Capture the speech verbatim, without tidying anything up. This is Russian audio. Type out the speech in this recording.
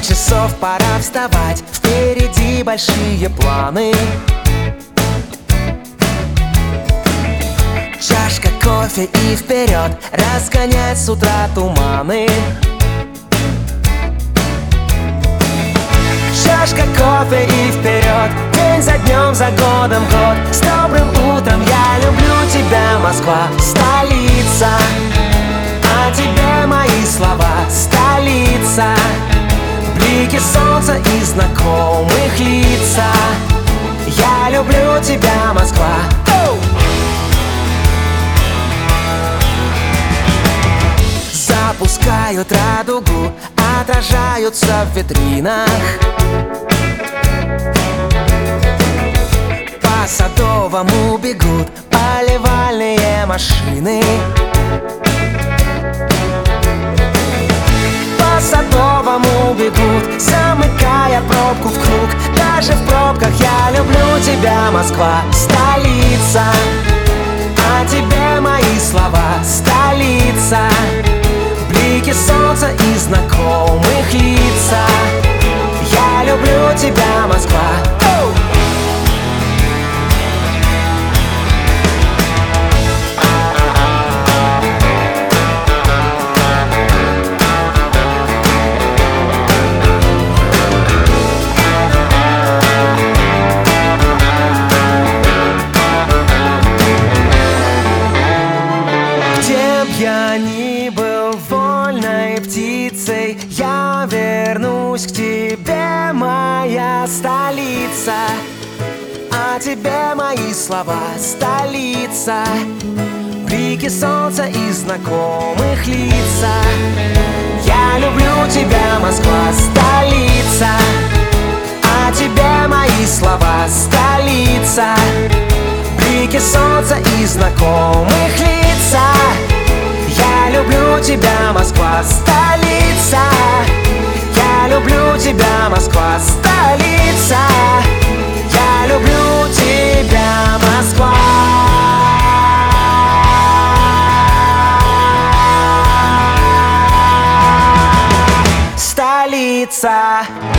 часов пора вставать, впереди большие планы. Чашка кофе и вперед, разгонять с утра туманы. Чашка кофе и вперед, день за днем, за годом год. С добрым утром, я люблю тебя, Москва, столица. О тебе мои слова, столица. Блики солнца и знакомых лица. Я люблю тебя, Москва. Запускают радугу, отражаются в витринах. По Садовому бегут поливальные машины. По Садовому бегут, замыкая пробку в круг. Даже в пробках я люблю тебя, Москва, столица. О тебе мои слова, столица. Блики солнца и знакомых лица. Я люблю тебя, Москва. Где б я ни был, вольной птицей, я вернусь к тебе, моя столица. О тебе мои слова, столица. Блики солнца и знакомых лица. Я люблю тебя, Москва, столица. О тебе мои слова, столица. Блики солнца и знакомых лица. Я люблю тебя, Москва, столица. Я люблю тебя, Москва, столица. Я люблю тебя, Москва. Столица.